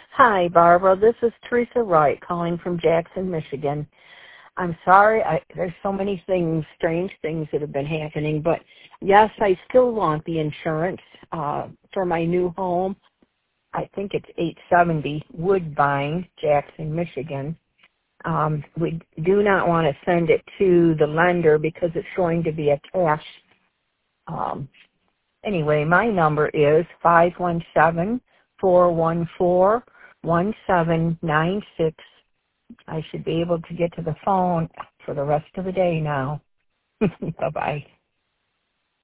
Hi, Barbara. This is Teresa Wright calling from Jackson, Michigan. I'm sorry, there's so many things, strange things that have been happening, but yes, I still want the insurance for my new home. I think it's 870 Woodbine, Jackson, Michigan. We do not want to send it to the lender because it's going to be a cash. Anyway, my number is 517-414-1796. I should be able to get to the phone for the rest of the day now. Bye-bye.